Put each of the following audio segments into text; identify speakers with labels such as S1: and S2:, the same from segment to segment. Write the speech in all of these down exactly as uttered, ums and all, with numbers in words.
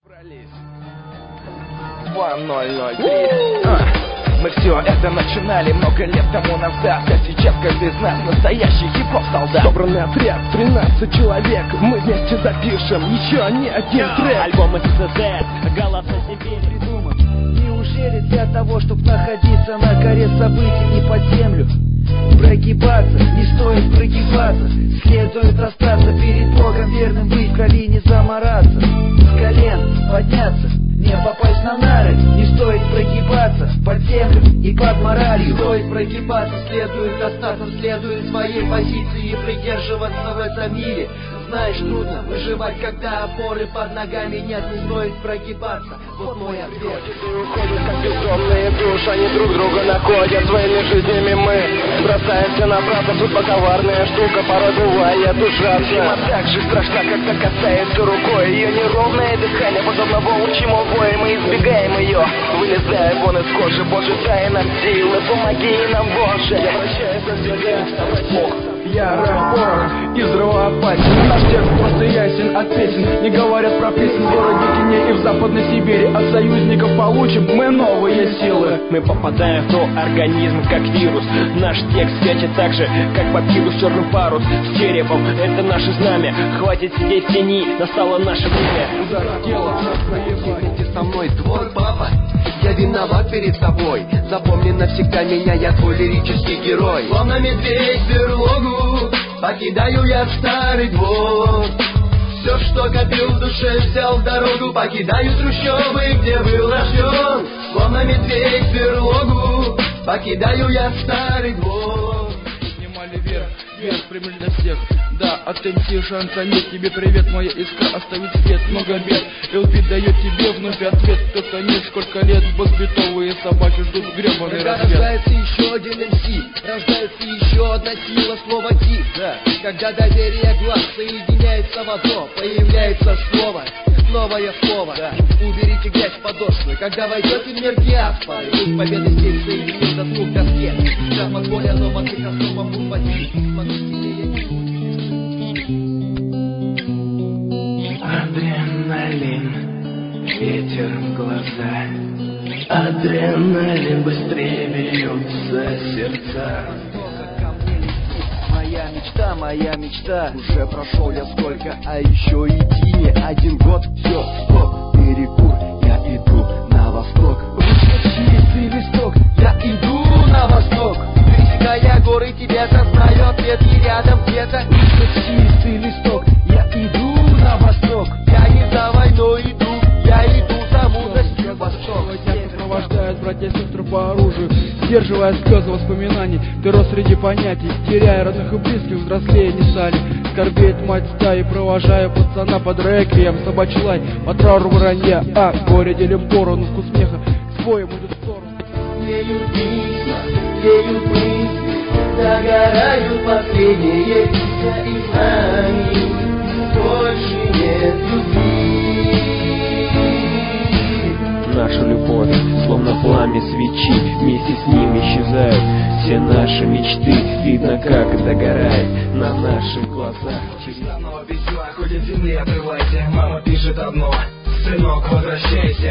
S1: два ноль ноль три. Мы все это начинали много лет тому назад, а сейчас каждый из нас настоящий хип-хоп солдат.
S2: Собранный отряд, тринадцать человек, мы вместе запишем еще не один трек.
S3: Альбом СССР, голоса себе придуман.
S4: Неужели для того, чтобы находиться на коре событий, не под землю прогибаться? Не стоит прогибаться, следует остаться перед Богом верным, быть в крови, не замораться, с колен подняться, не попасть на нары. Не стоит прогибаться под землю и под моралью.
S5: Не стоит прогибаться, следует остаться, следует своей позиции и придерживаться в этом мире. Знаешь, трудно выживать, когда опоры под ногами нет. Не стоит прогибаться, вот мой ответ.
S1: Уходят, как бездомные души, они друг друга находят. Своими жизнями мы бросаемся на правду. Судьба коварная штука, порой бывает ужасно. Зима так же страшна, когда касается рукой. Ее неровное дыхание, подобно волчьему вою. Мы избегаем ее, вылезая вон из кожи. Боже, дай нам силы, помоги нам, Боже. Я обращаюсь на тебя, Бог.
S2: Я рэп ворон из рва опасен. Наш текст просто ясен от песен. Не говорят про песен в городе теней и в Западной Сибири. От союзников получим мы новые силы.
S3: Мы попадаем в твой организм как вирус. Наш текст светит так же, как папирус черный парус. С черепом это наше знамя. Хватит сидеть в тени, настало наше время.
S2: Удар в тело,
S5: Вместе со мной твой папа. Я виноват перед тобой. Запомни навсегда меня, я твой лирический герой. Словно медведь в берлогу покидаю я старый двор. Все, что копил в душе, взял в дорогу. Покидаю трущобы, где был рожден. Словно медведь в берлогу покидаю я старый двор.
S2: Поднимали вверх, вверх, прямой для всех. Да, от эм си шанса нет. Тебе привет, моя искра оставит след. Много бед, эл пи дает тебе вновь ответ. Кто-то нет, сколько лет, басбитовые собаки ждут гребаный
S5: Когда
S2: рассвет.
S5: рождается еще один эм си, рождается еще одна сила, слово «ди». Да. Когда доверие глаз соединяется в одно, появляется слово, новое слово. Да. Уберите грязь в подошвы, когда войдете в мир диаспоры. Пусть победы здесь соединится двух доске. Сейчас подполье, но под микроскопом будь почти.
S1: Адреналин, ветер в глаза. Адреналин, быстрее бьются сердца.
S4: Моя мечта, моя мечта. Уже прошел я сколько, а еще идти не один год. Все, стоп, перекур, я иду на восток. Вышел чистый листок, я иду на восток.
S5: Пересекая горы, тебя-то знаю ответ, и рядом где-то.
S4: Вышел чистый листок, я иду на восток.
S5: Я не за войной иду, я иду за мудростью восток.
S2: Сопровождают братья и сестры по оружию, сдерживая слезы воспоминаний. Ты рос среди понятий, теряя родных и близких, взрослее не стали. Скорбеет мать стаи, провожая пацана под реквием. Собачий лай, по трауру вранья, а горе делим поровну. Вкус смеха к своему будет в сторону.
S5: Веют письма, веют мысли, загорают последние письма и знаний. Больше нет любви.
S3: Наша любовь, словно пламя свечи, вместе с ним исчезают все наши мечты. Видно, как догорает на наших глазах.
S1: Снова письма ходит земли, отрывайся. Мама пишет одно: сынок, возвращайся.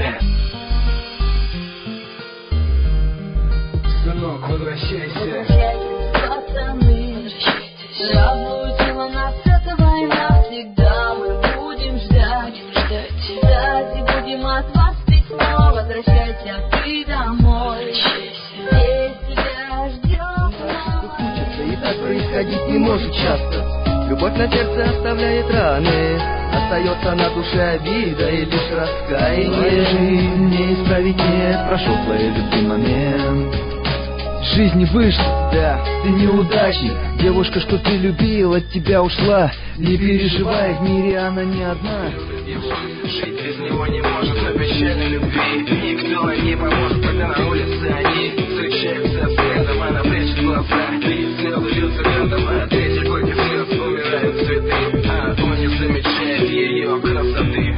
S1: Сынок, возвращайся.
S6: Пацаны, разбудила нас эта война. Всегда мы будем ждать, ждать, ждать. И будем от вас письмо. Возвращайся ты домой. Здесь тебя ждем.
S5: И так происходить не может часто. Любовь на сердце оставляет раны. Остается на душе обида и лишь раскаяние.
S4: Жизнь не исправить нет, прошел твой любимый момент. Жизнь вышла, да, ты неудачник. Девушка, что ты любил, от тебя ушла. Не переживай, в мире она не одна.
S1: Жить без него не может, но печали любви никто не поможет, когда на улице они встречаются взглядом, она прячет глаза, и слезы льются рядом, а третий горький слез умирают цветы, а он не замечает ее красоты.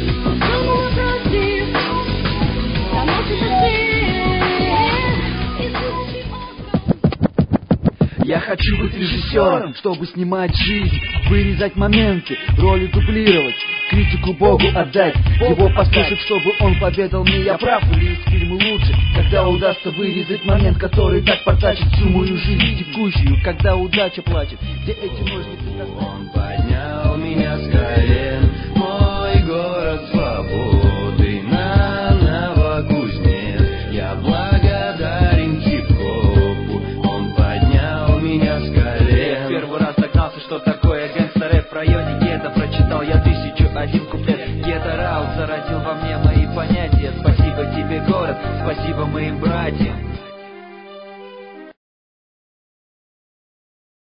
S4: Я хочу быть режиссером, чтобы снимать жизнь, вырезать моменты, роли дублировать, критику музыку Богу отдать, его послушать, чтобы он поведал мне, я прав или из фильма лучше. Когда удастся вырезать момент, который так портачит всю мою жизнь текущую, когда удача плачет, где эти ножницы достать?
S5: Он поднял меня с колен, мой город свободы на Новокузнец. Я благодарен хип-хопу, он поднял меня с колен.
S7: Первый раз догнался, что такое гангстер-рэп в районе гетто. Прочитал я тысячу один куплет. Гетто-раут зародил во мне мои понятия. Спасибо тебе, город, спасибо моим братьям.